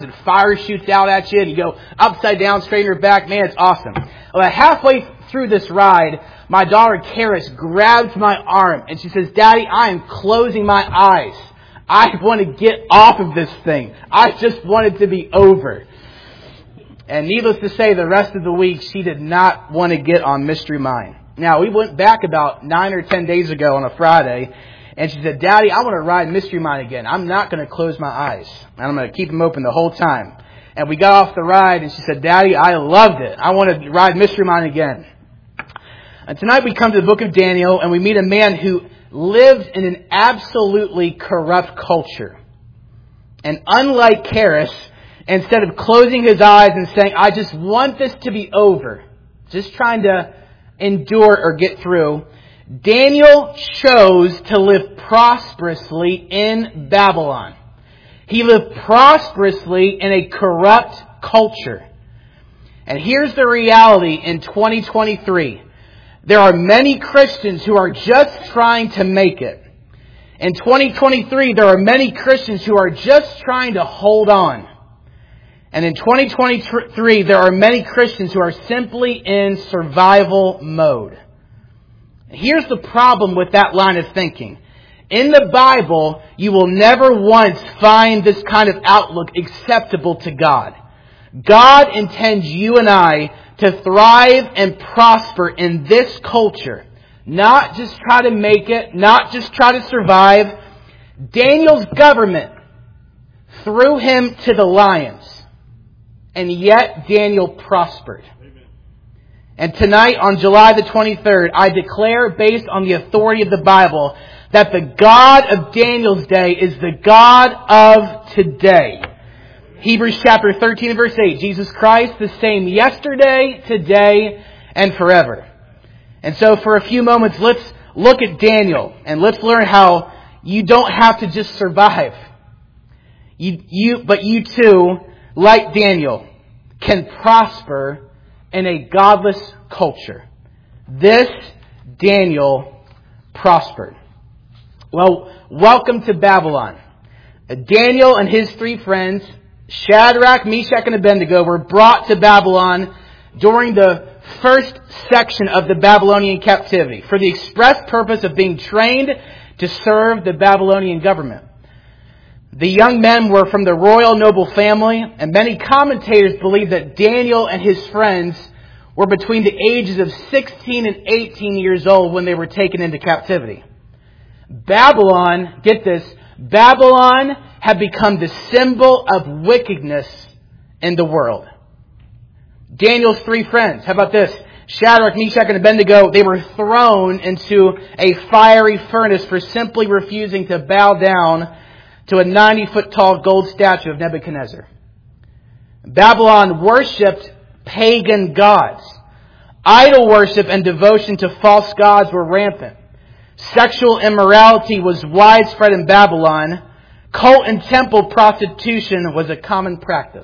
and fire shoots out at you and you go upside down, straight in your back. Man, it's awesome. Well, halfway through this ride, my daughter Karis grabs my arm and she says, "Daddy, I am closing my eyes. I want to get off of this thing. I just want it to be over." And needless to say, the rest of the week, she did not want to get on Mystery Mine. Now, we went back about 9 or 10 days ago on a Friday, and she said, "Daddy, I want to ride Mystery Mine again. I'm not going to close my eyes. And I'm going to keep them open the whole time." And we got off the ride, and she said, "Daddy, I loved it. I want to ride Mystery Mine again." And tonight we come to the book of Daniel, and we meet a man who lived in an absolutely corrupt culture. And unlike Karis, instead of closing his eyes and saying, "I just want this to be over," just trying to endure or get through, Daniel chose to live prosperously in Babylon. He lived prosperously in a corrupt culture. And here's the reality in 2023. There are many Christians who are just trying to make it. In 2023, there are many Christians who are just trying to hold on. And in 2023, there are many Christians who are simply in survival mode. Here's the problem with that line of thinking. In the Bible, you will never once find this kind of outlook acceptable to God. God intends you and I to thrive and prosper in this culture. Not just try to make it, not just try to survive. Daniel's government threw him to the lions. And yet Daniel prospered. Amen. And tonight, on July the 23rd, I declare, based on the authority of the Bible, that the God of Daniel's day is the God of today. Hebrews chapter 13 and verse 8, Jesus Christ, the same yesterday, today, and forever. And so for a few moments, let's look at Daniel and let's learn how you don't have to just survive. But you too, like Daniel, can prosper in a godless culture. This Daniel prospered. Well, welcome to Babylon. Daniel and his 3 friends, Shadrach, Meshach, and Abednego, were brought to Babylon during the first section of the Babylonian captivity for the express purpose of being trained to serve the Babylonian government. The young men were from the royal noble family, and many commentators believe that Daniel and his friends were between the ages of 16 and 18 years old when they were taken into captivity. Babylon, get this, Babylon had become the symbol of wickedness in the world. Daniel's 3 friends, how about this? Shadrach, Meshach, and Abednego, they were thrown into a fiery furnace for simply refusing to bow down to a 90-foot tall gold statue of Nebuchadnezzar. Babylon worshipped pagan gods. Idol worship and devotion to false gods were rampant. Sexual immorality was widespread in Babylon. Cult and temple prostitution was a common practice.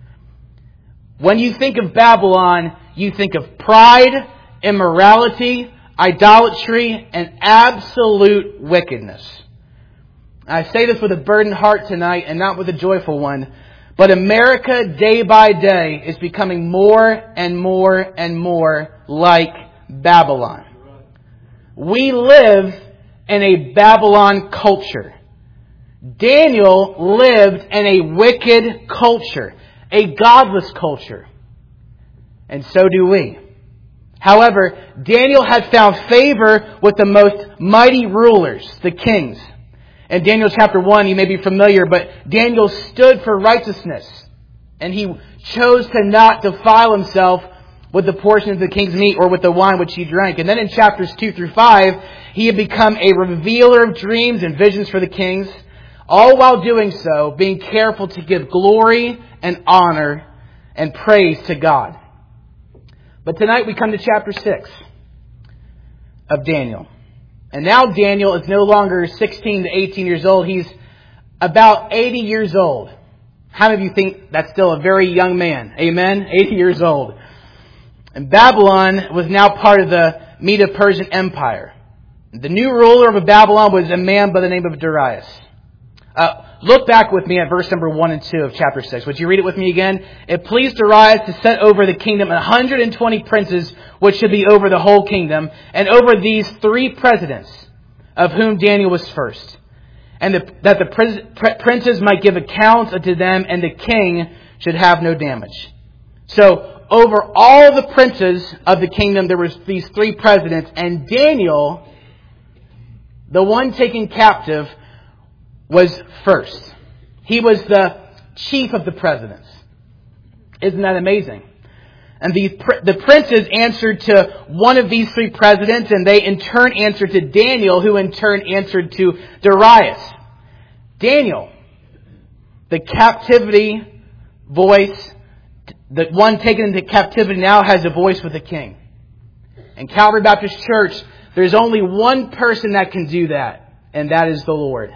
When you think of Babylon, you think of pride, immorality, idolatry, and absolute wickedness. I say this with a burdened heart tonight and not with a joyful one. But America, day by day, is becoming more and more and more like Babylon. We live in a Babylon culture. Daniel lived in a wicked culture, a godless culture. And so do we. However, Daniel had found favor with the most mighty rulers, the kings. In Daniel chapter 1, you may be familiar, but Daniel stood for righteousness. And he chose to not defile himself with the portion of the king's meat or with the wine which he drank. And then in chapters 2 through 5, he had become a revealer of dreams and visions for the kings, all while doing so, being careful to give glory and honor and praise to God. But tonight we come to chapter 6 of Daniel. And now Daniel is no longer 16 to 18 years old. He's about 80 years old. How many of you think that's still a very young man? Amen? 80 years old. And Babylon was now part of the Medo-Persian Empire. The new ruler of Babylon was a man by the name of Darius. Look back with me at verse number 1 and 2 of chapter 6. Would you read it with me again? It pleased Darius to set over the kingdom 120 princes, which should be over the whole kingdom, and over these 3 presidents, of whom Daniel was first. And that the princes might give accounts unto them, and the king should have no damage. So, over all the princes of the kingdom, there was these 3 presidents, and Daniel, the one taken captive, was first. He was the chief of the presidents. Isn't that amazing? And the princes answered to one of these 3 presidents, and they in turn answered to Daniel, who in turn answered to Darius. Daniel, the captivity voice, the one taken into captivity now has a voice with the king. In Calvary Baptist Church, there's only one person that can do that, and that is the Lord.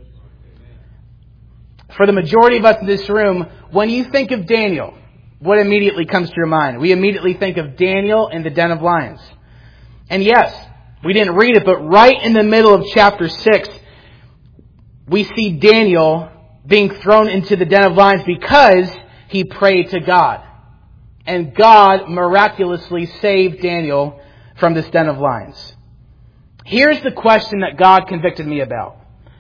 For the majority of us in this room, when you think of Daniel, what immediately comes to your mind? We immediately think of Daniel in the den of lions. And yes, we didn't read it, but right in the middle of chapter 6, we see Daniel being thrown into the den of lions because he prayed to God. And God miraculously saved Daniel from this den of lions. Here's the question that God convicted me about.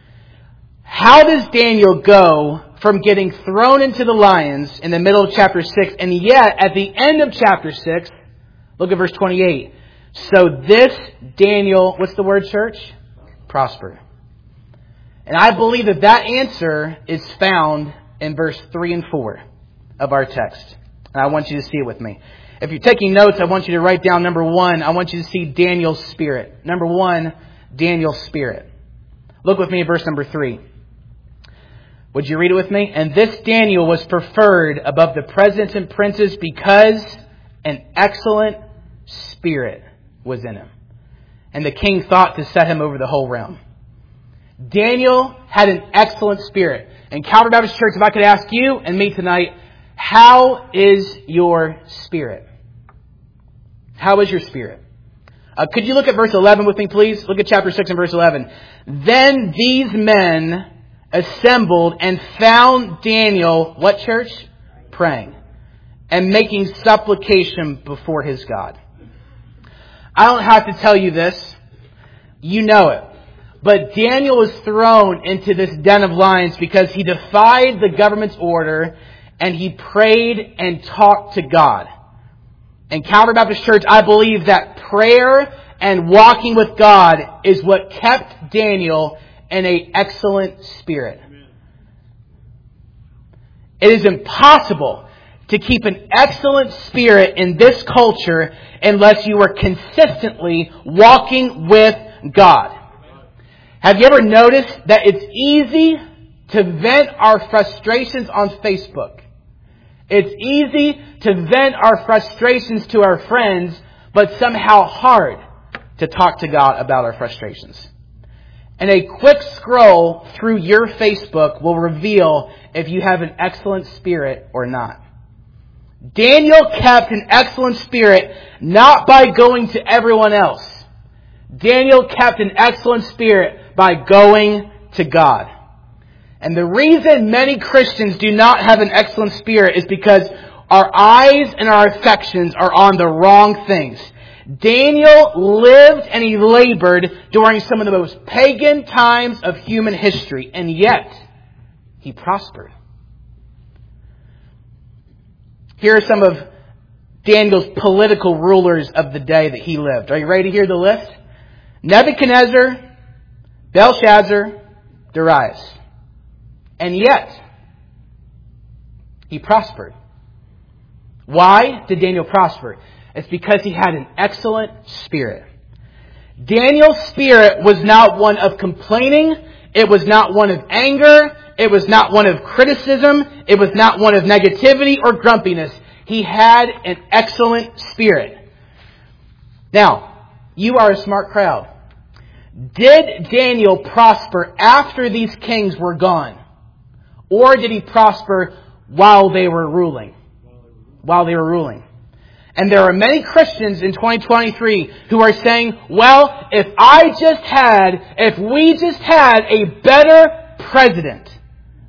How does Daniel go from getting thrown into the lions in the middle of chapter 6, and yet at the end of chapter 6, look at verse 28. So this Daniel, what's the word, church? Prospered. And I believe that answer is found in verse 3 and 4 of our text. And I want you to see it with me. If you're taking notes, I want you to write down number 1. I want you to see Daniel's spirit. Number 1, Daniel's spirit. Look with me at verse number 3. Would you read it with me? And this Daniel was preferred above the presidents and princes because an excellent spirit was in him. And the king thought to set him over the whole realm. Daniel had an excellent spirit. And Calvary Baptist Church, if I could ask you and me tonight, how is your spirit? How is your spirit? Could you look at verse 11 with me, please? Look at chapter 6 and verse 11. Then these men assembled and found Daniel, what church? Praying and making supplication before his God. I don't have to tell you this. You know it. But Daniel was thrown into this den of lions because he defied the government's order and he prayed and talked to God. And Calvary Baptist Church, I believe that prayer and walking with God is what kept Daniel in an excellent spirit. It is impossible to keep an excellent spirit in this culture unless you are consistently walking with God. Have you ever noticed that it's easy to vent our frustrations on Facebook? It's easy to vent our frustrations to our friends, but somehow hard to talk to God about our frustrations. And a quick scroll through your Facebook will reveal if you have an excellent spirit or not. Daniel kept an excellent spirit not by going to everyone else. Daniel kept an excellent spirit by going to God. And the reason many Christians do not have an excellent spirit is because our eyes and our affections are on the wrong things. Daniel lived and he labored during some of the most pagan times of human history, and yet he prospered. Here are some of Daniel's political rulers of the day that he lived. Are you ready to hear the list? Nebuchadnezzar, Belshazzar, Darius. And yet, he prospered. Why did Daniel prosper? It's because he had an excellent spirit. Daniel's spirit was not one of complaining. It was not one of anger. It was not one of criticism. It was not one of negativity or grumpiness. He had an excellent spirit. Now, you are a smart crowd. Did Daniel prosper after these kings were gone? Or did he prosper while they were ruling? While they were ruling. And there are many Christians in 2023 who are saying, well, if we just had a better president,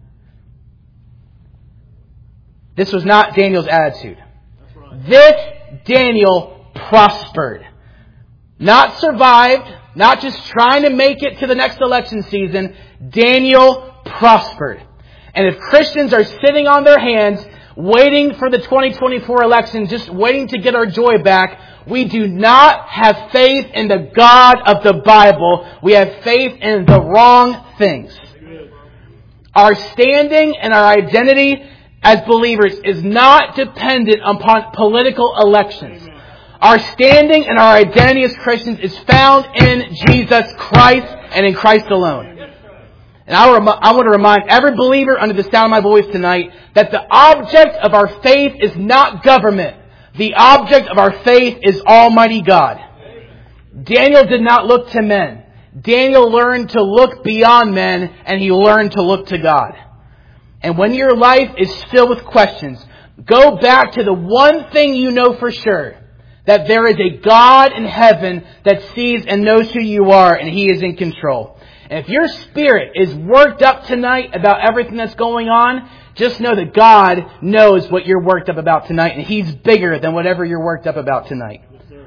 This was not Daniel's attitude. This Daniel prospered. Not survived, not just trying to make it to the next election season. Daniel prospered. And if Christians are sitting on their hands, waiting for the 2024 election, just waiting to get our joy back, we do not have faith in the God of the Bible. We have faith in the wrong things. Our standing and our identity as believers is not dependent upon political elections. Our standing and our identity as Christians is found in Jesus Christ and in Christ alone. And I want to remind every believer under the sound of my voice tonight that the object of our faith is not government. The object of our faith is Almighty God. Daniel did not look to men. Daniel learned to look beyond men, and he learned to look to God. And when your life is filled with questions, go back to the one thing you know for sure, that there is a God in heaven that sees and knows who you are, and He is in control. And if your spirit is worked up tonight about everything that's going on, just know that God knows what you're worked up about tonight, and He's bigger than whatever you're worked up about tonight.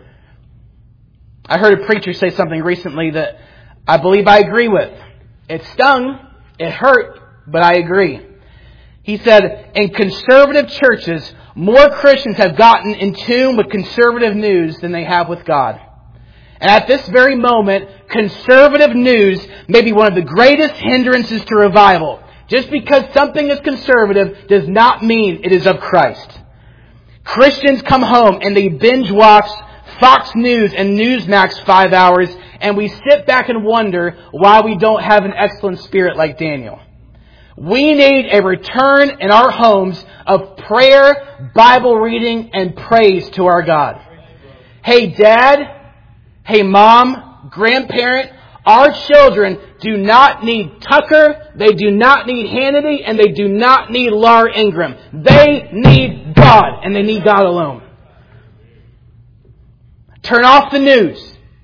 I heard a preacher say something recently that I believe I agree with. It stung, it hurt, but I agree. He said, in conservative churches, more Christians have gotten in tune with conservative news than they have with God. And at this very moment, conservative news may be one of the greatest hindrances to revival. Just because something is conservative does not mean it is of Christ. Christians come home and they binge watch Fox News and Newsmax 5 hours, and we sit back and wonder why we don't have an excellent spirit like Daniel. We need a return in our homes of prayer, Bible reading, and praise to our God. Hey, Dad. Hey, Mom, grandparent, our children do not need Tucker, they do not need Hannity, and they do not need Laura Ingraham. They need God, and they need God alone. Turn off the news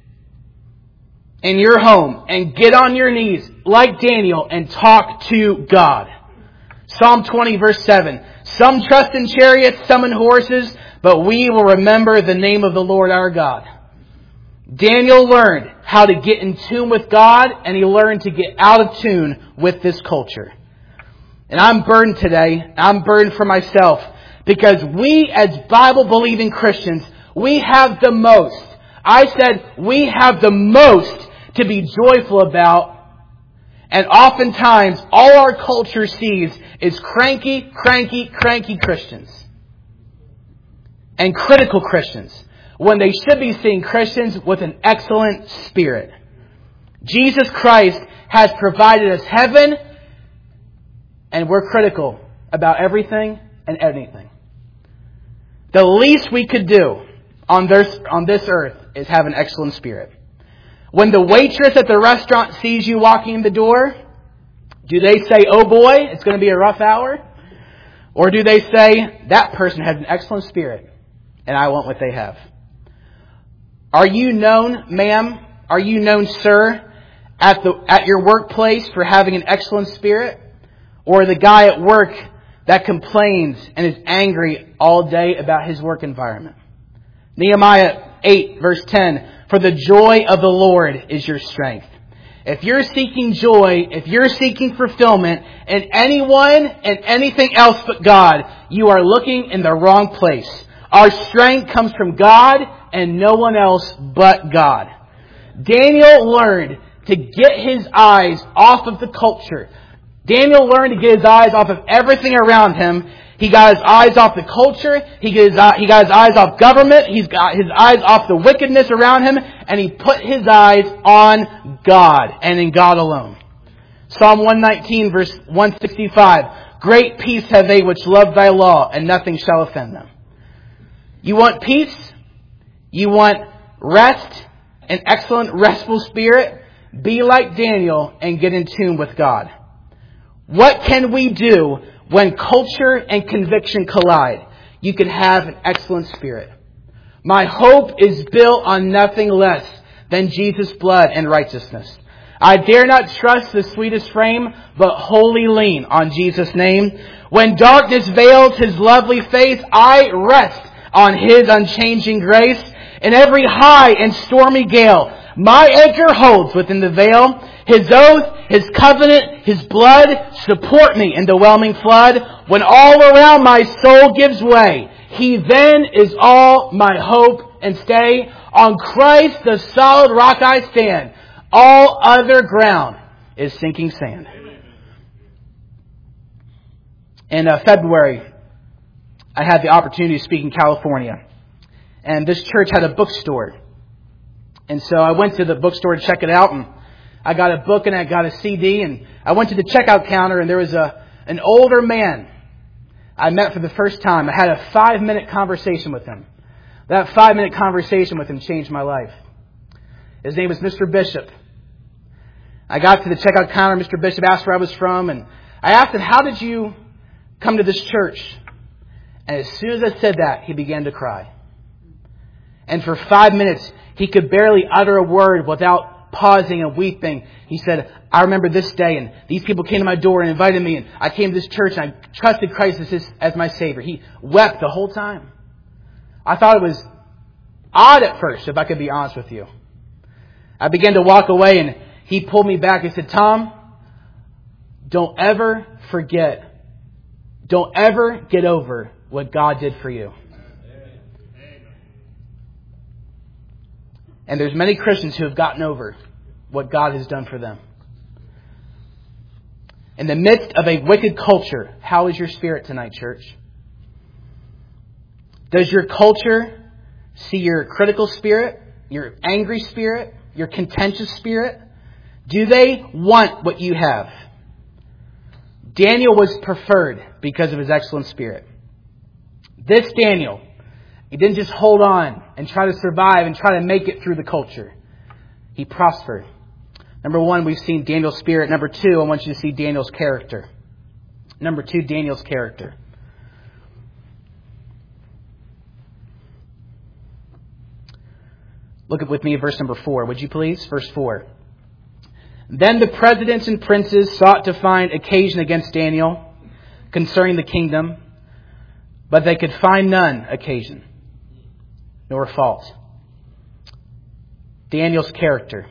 in your home and get on your knees like Daniel and talk to God. Psalm 20 verse 7. Some trust in chariots, some in horses, but we will remember the name of the Lord our God. Daniel learned how to get in tune with God, and he learned to get out of tune with this culture. And I'm burdened today. I'm burdened for myself because we as Bible-believing Christians, we have the most. I said we have the most to be joyful about. And oftentimes, all our culture sees is cranky Christians. And critical Christians. When they should be seeing Christians with an excellent spirit. Jesus Christ has provided us heaven, and we're critical about everything and anything. The least we could do on this earth is have an excellent spirit. When the waitress at the restaurant sees you walking in the door, do they say, oh boy, it's going to be a rough hour? Or do they say, that person has an excellent spirit, and I want what they have? Are you known, ma'am? Are you known, sir, at your workplace for having an excellent spirit? Or the guy at work that complains and is angry all day about his work environment? Nehemiah 8 verse 10, for the joy of the Lord is your strength. If you're seeking joy, if you're seeking fulfillment in anyone and anything else but God, you are looking in the wrong place. Our strength comes from God and no one else but God. Daniel learned to get his eyes off of the culture. Daniel learned to get his eyes off of everything around him. He got his eyes off the culture. He got his eyes off government. He's got his eyes off the wickedness around him. And he put his eyes on God and in God alone. Psalm 119 verse 165. Great peace have they which love thy law, and nothing shall offend them. You want peace? You want rest, an excellent restful spirit? Be like Daniel and get in tune with God. What can we do when culture and conviction collide? You can have an excellent spirit. My hope is built on nothing less than Jesus' blood and righteousness. I dare not trust the sweetest frame, but wholly lean on Jesus' name. When darkness veils His lovely face, I rest on His unchanging grace. In every high and stormy gale, my anchor holds within the veil. His oath, His covenant, His blood support me in the whelming flood. When all around my soul gives way, He then is all my hope and stay. On Christ, the solid rock I stand. All other ground is sinking sand. In February, I had the opportunity to speak in California. And this church had a bookstore. And so I went to the bookstore to check it out. And I got a book and I got a CD. And I went to the checkout counter and there was an older man I met for the first time. I had a 5-minute conversation with him. That 5-minute conversation with him changed my life. His name was Mr. Bishop. I got to the checkout counter. Mr. Bishop asked where I was from. And I asked him, how did you come to this church? And as soon as I said that, he began to cry. And for 5 minutes, he could barely utter a word without pausing and weeping. He said, I remember this day, and these people came to my door and invited me, and I came to this church, and I trusted Christ as my Savior. He wept the whole time. I thought it was odd at first, if I could be honest with you. I began to walk away, and he pulled me back. He said, Tom, don't ever forget, don't ever get over what God did for you. And there's many Christians who have gotten over what God has done for them. In the midst of a wicked culture, how is your spirit tonight, church? Does your culture see your critical spirit, your angry spirit, your contentious spirit? Do they want what you have? Daniel was preferred because of his excellent spirit. This Daniel, he didn't just hold on and try to survive and try to make it through the culture. He prospered. Number one, we've seen Daniel's spirit. Number two, I want you to see Daniel's character. Number two, Daniel's character. Look at with me at verse number 4, would you please? Verse 4. Then the presidents and princes sought to find occasion against Daniel concerning the kingdom, but they could find none occasion, nor fault. Daniel's character.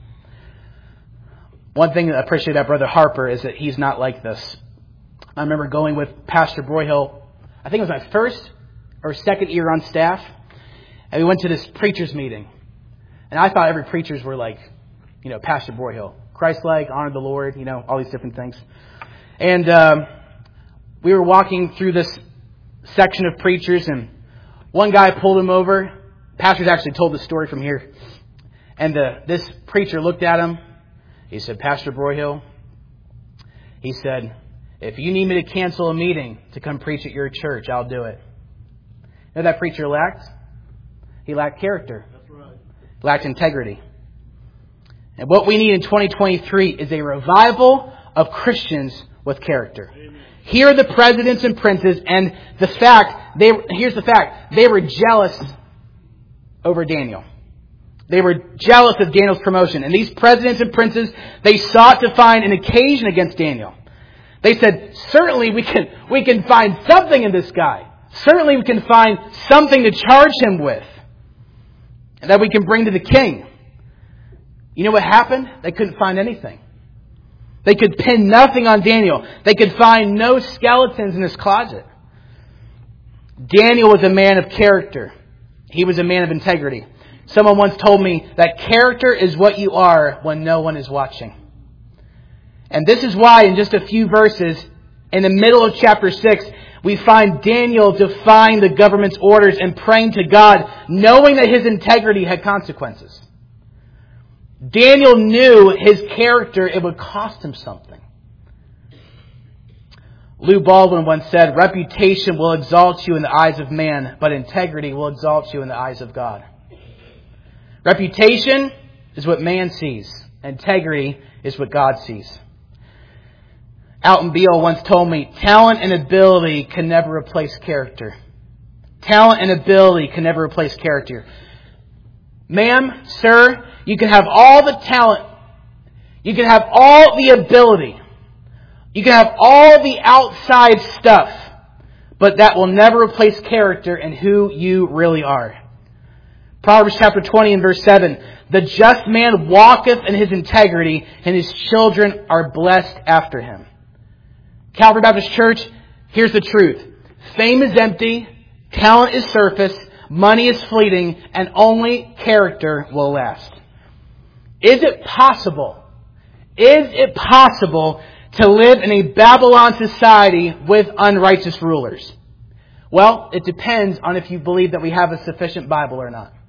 One thing that I appreciate about Brother Harper is that he's not like this. I remember going with Pastor Broyhill, I think it was my first or second year on staff, and we went to this preacher's meeting. And I thought every preachers were like, Pastor Broyhill, Christ-like, honor the Lord, all these different things. And we were walking through this section of preachers, and one guy pulled him over. Pastor's actually told the story from here. And this preacher looked at him. He said, Pastor Broyhill, he said, if you need me to cancel a meeting to come preach at your church, I'll do it. You know what that preacher lacked? He lacked character. That's right. Lacked integrity. And what we need in 2023 is a revival of Christians with character. Amen. Here are the presidents and princes, and here's the fact, they were jealous over Daniel. They were jealous of Daniel's promotion. And these presidents and princes, they sought to find an occasion against Daniel. They said, certainly we can find something in this guy. Certainly we can find something to charge him with. And that we can bring to the king. You know what happened? They couldn't find anything. They could pin nothing on Daniel. They could find no skeletons in his closet. Daniel was a man of character. He was a man of integrity. Someone once told me that character is what you are when no one is watching. And this is why in just a few verses, in the middle of chapter 6, we find Daniel defying the government's orders and praying to God, knowing that his integrity had consequences. Daniel knew his character, it would cost him something. Lou Baldwin once said, reputation will exalt you in the eyes of man, but integrity will exalt you in the eyes of God. Reputation is what man sees. Integrity is what God sees. Alton Beale once told me, talent and ability can never replace character. Talent and ability can never replace character. Ma'am, sir, you can have all the talent You can have all the ability. You can have all the outside stuff. But that will never replace character and who you really are. Proverbs chapter 20 and verse 7. The just man walketh in his integrity, and his children are blessed after him. Calvary Baptist Church, here's the truth. Fame is empty, talent is surface, money is fleeting, and only character will last. Is it possible to live in a Babylon society with unrighteous rulers? Well, it depends on if you believe that we have a sufficient Bible or not.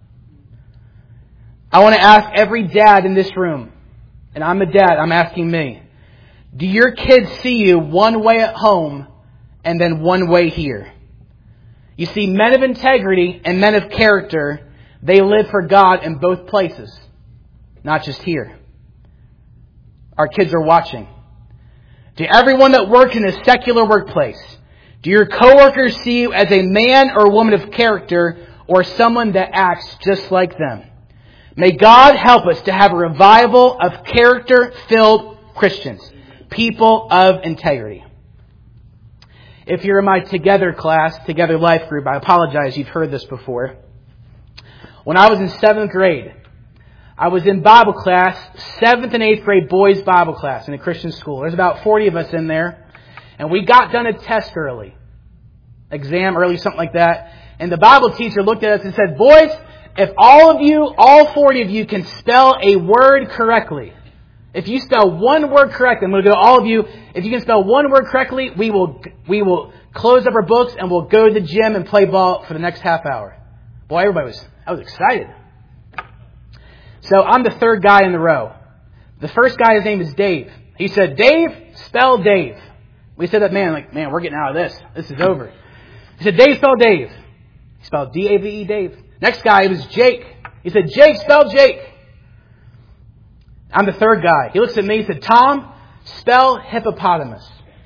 I want to ask every dad in this room, and I'm a dad, I'm asking me, do your kids see you one way at home and then one way here? You see, men of integrity and men of character, they live for God in both places, not just here. Our kids are watching. To everyone that works in a secular workplace, do your coworkers see you as a man or woman of character or someone that acts just like them? May God help us to have a revival of character-filled Christians, people of integrity. If you're in my Together class, Together Life group, I apologize, you've heard this before. When I was in 7th grade, I was in Bible class, 7th and 8th grade boys' Bible class in a Christian school. There's about 40 of us in there. And we got done a test early. Exam early, something like that. And the Bible teacher looked at us and said, boys, if all 40 of you can spell a word correctly, if you spell one word correctly, I'm going to go to all of you, if you can spell one word correctly, we will close up our books and we'll go to the gym and play ball for the next half hour. Boy, I was excited. So I'm the third guy in the row. The first guy, his name is Dave. He said, Dave, spell Dave. We said that, man, we're getting out of this. This is over. He said, Dave, spell Dave. He spelled D-A-V-E, Dave. Next guy, it was Jake. He said, Jake, spell Jake. I'm the third guy. He looks at me, he said, Tom, spell hippopotamus.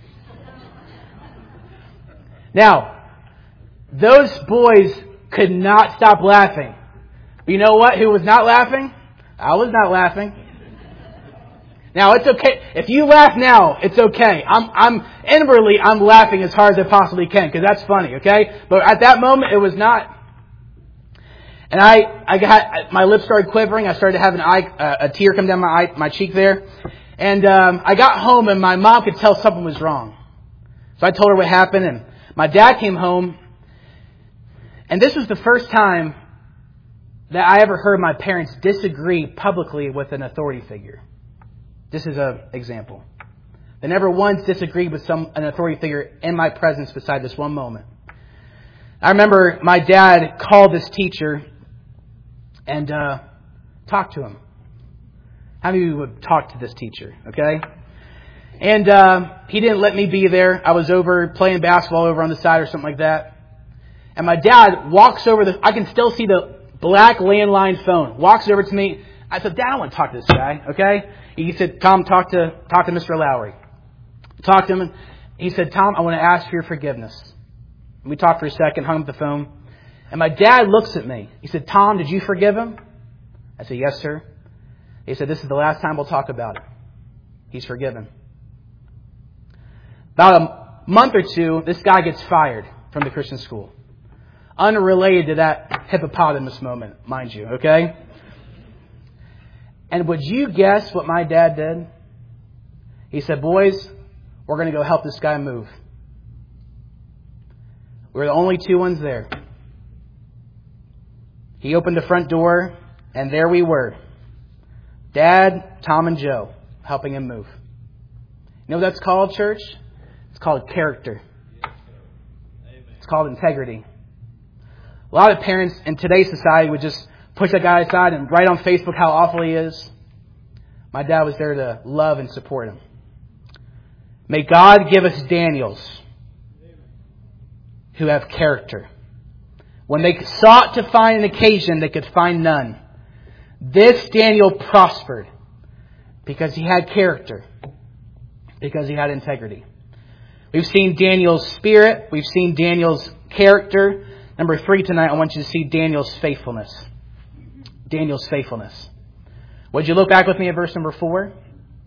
Now, those boys could not stop laughing. But you know what? Who was not laughing? I was not laughing. Now, it's okay. If you laugh now, it's okay. I'm inwardly laughing as hard as I possibly can because that's funny, okay? But at that moment, it was not. And I got, my lips started quivering. I started having a tear come down my cheek there. And I got home and my mom could tell something was wrong. So I told her what happened and my dad came home. And this was the first time that I ever heard my parents disagree publicly with an authority figure. This is an example. They never once disagreed with an authority figure in my presence beside this one moment. I remember my dad called this teacher and talked to him. How many of you would talk to this teacher? Okay? And he didn't let me be there. I was over playing basketball over on the side or something like that. And my dad walks over I can still see the black landline phone. Walks over to me. I said, Dad, I want to talk to this guy. Okay? He said, Tom, talk to Mr. Lowry. Talked to him. And he said, Tom, I want to ask for your forgiveness. And we talked for a second, hung up the phone. And my dad looks at me. He said, Tom, did you forgive him? I said, yes, sir. He said, this is the last time we'll talk about it. He's forgiven. About a month or two, this guy gets fired from the Christian school. Unrelated to that hippopotamus moment, mind you, okay? And would you guess what my dad did? He said, boys, we're going to go help this guy move. We're the only two ones there. He opened the front door, and there we were. Dad, Tom, and Joe, helping him move. You know what that's called, church? It's called character. It's called integrity. A lot of parents in today's society would just push that guy aside and write on Facebook how awful he is. My dad was there to love and support him. May God give us Daniels who have character. When they sought to find an occasion, they could find none. This Daniel prospered because he had character, because he had integrity. We've seen Daniel's spirit. We've seen Daniel's character. Number 3 tonight, I want you to see Daniel's faithfulness. Daniel's faithfulness. Would you look back with me at verse number 4?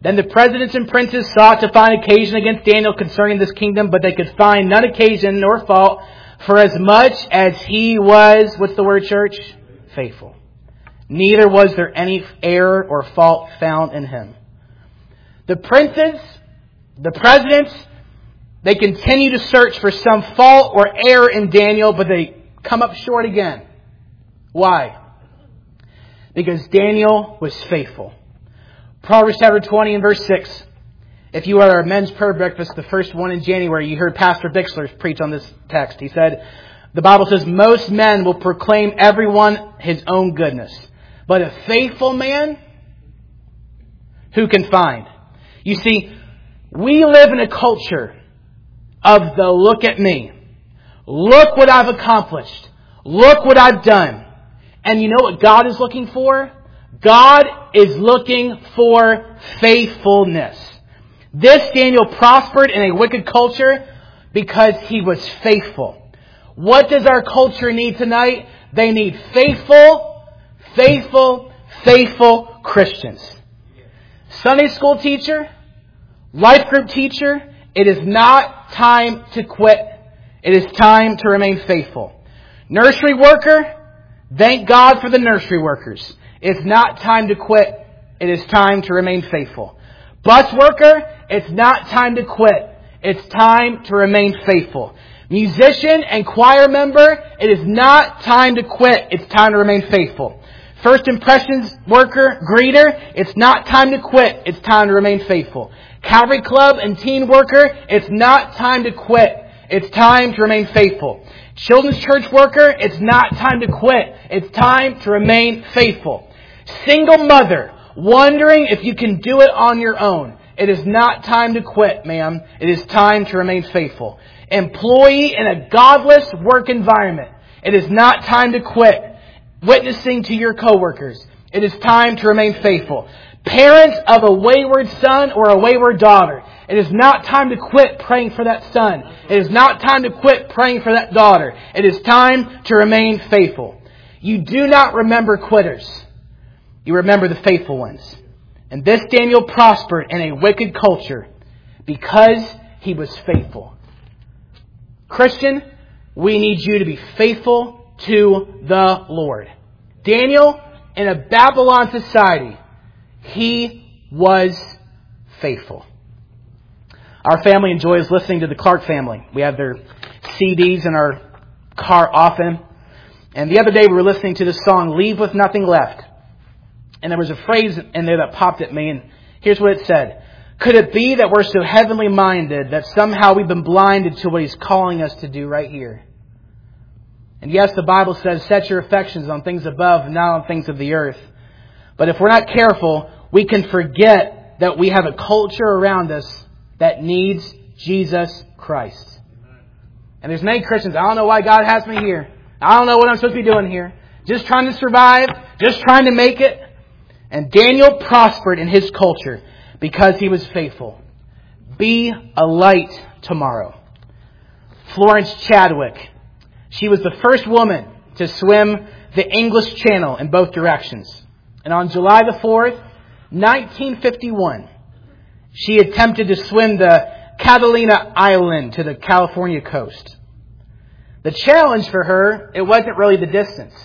Then the presidents and princes sought to find occasion against Daniel concerning this kingdom, but they could find none occasion nor fault, for as much as he was, what's the word, church? Faithful. Neither was there any error or fault found in him. The princes, the presidents, they continue to search for some fault or error in Daniel, but they come up short again. Why? Because Daniel was faithful. Proverbs chapter 20 and verse 6. If you are at our men's prayer breakfast, the first one in January, you heard Pastor Bixler preach on this text. He said, the Bible says, most men will proclaim everyone his own goodness, but a faithful man, who can find? You see, we live in a culture of the look at me. Look what I've accomplished. Look what I've done. And you know what God is looking for? God is looking for faithfulness. This Daniel prospered in a wicked culture because he was faithful. What does our culture need tonight? They need faithful Christians. Sunday school teacher, life group teacher, it is not time to quit. It is time to remain faithful. Nursery worker, thank God for the nursery workers. It's not time to quit. It is time to remain faithful. Bus worker, it's not time to quit. It's time to remain faithful. Musician and choir member, it is not time to quit. It's time to remain faithful. First impressions worker, greeter, it's not time to quit. It's time to remain faithful. Calvary Club and teen worker, it's not time to quit. It's time to remain faithful. Children's church worker, it's not time to quit. It's time to remain faithful. Single mother, wondering if you can do it on your own. It is not time to quit, ma'am. It is time to remain faithful. Employee in a godless work environment. It is not time to quit. Witnessing to your coworkers. It is time to remain faithful. Parents of a wayward son or a wayward daughter. It is not time to quit praying for that son. It is not time to quit praying for that daughter. It is time to remain faithful. You do not remember quitters. You remember the faithful ones. And this Daniel prospered in a wicked culture because he was faithful. Christian, we need you to be faithful to the Lord. Daniel, in a Babylon society, he was faithful. Our family enjoys listening to the Clark family. We have their CDs in our car often. And the other day we were listening to the song, Leave With Nothing Left. And there was a phrase in there that popped at me, and here's what it said. Could it be that we're so heavenly minded that somehow we've been blinded to what He's calling us to do right here? And yes, the Bible says, set your affections on things above and not on things of the earth. But if we're not careful, we can forget that we have a culture around us that needs Jesus Christ. And there's many Christians, I don't know why God has me here. I don't know what I'm supposed to be doing here. Just trying to survive, just trying to make it. And Daniel prospered in his culture because he was faithful. Be a light tomorrow. Florence Chadwick. She was the first woman to swim the English Channel in both directions. And on July the 4th, 1951, she attempted to swim the Catalina Island to the California coast. The challenge for her, it wasn't really the distance.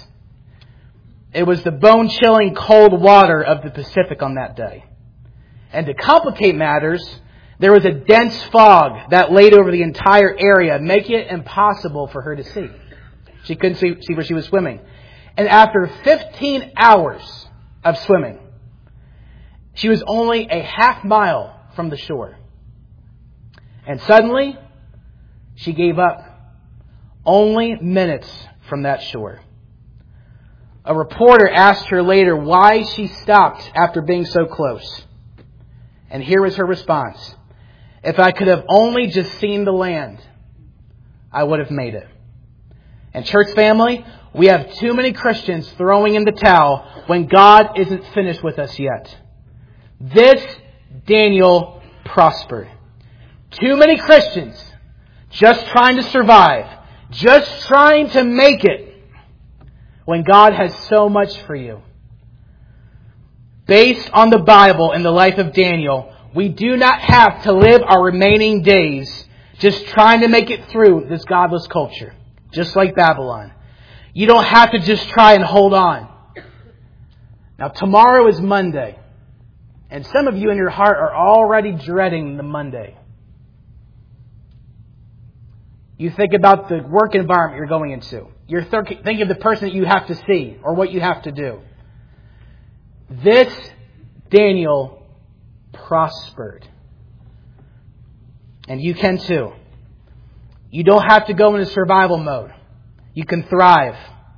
It was the bone-chilling cold water of the Pacific on that day. And to complicate matters, there was a dense fog that laid over the entire area, making it impossible for her to see. She couldn't see where she was swimming. And after 15 hours of swimming, she was only a half mile from the shore. And suddenly, she gave up, only minutes from that shore. A reporter asked her later why she stopped after being so close. And here was her response. If I could have only just seen the land, I would have made it. And church family, we have too many Christians throwing in the towel when God isn't finished with us yet. This Daniel prospered. Too many Christians just trying to survive, just trying to make it, when God has so much for you. based on the Bible and the life of Daniel, we do not have to live our remaining days just trying to make it through this godless culture, just like Babylon. You don't have to just try and hold on. Now, tomorrow is Monday, and some of you in your heart are already dreading the Monday. You think about the work environment you're going into. You're thinking of the person that you have to see or what you have to do. This Daniel prospered. And you can too. You don't have to go into survival mode. You can thrive.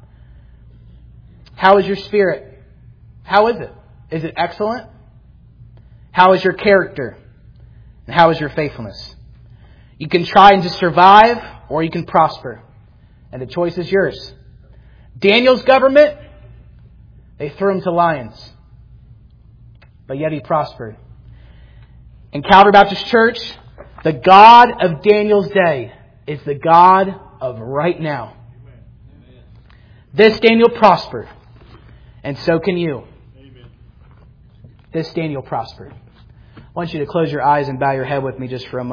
How is your spirit? How is it? Is it excellent? How is your character? And how is your faithfulness? You can try and just survive, or you can prosper. And the choice is yours. Daniel's government, they threw him to lions. But yet he prospered. In Calvary Baptist Church, the God of Daniel's day is the God of right now. This Daniel prospered. And so can you. This Daniel prospered. I want you to close your eyes and bow your head with me just for a moment.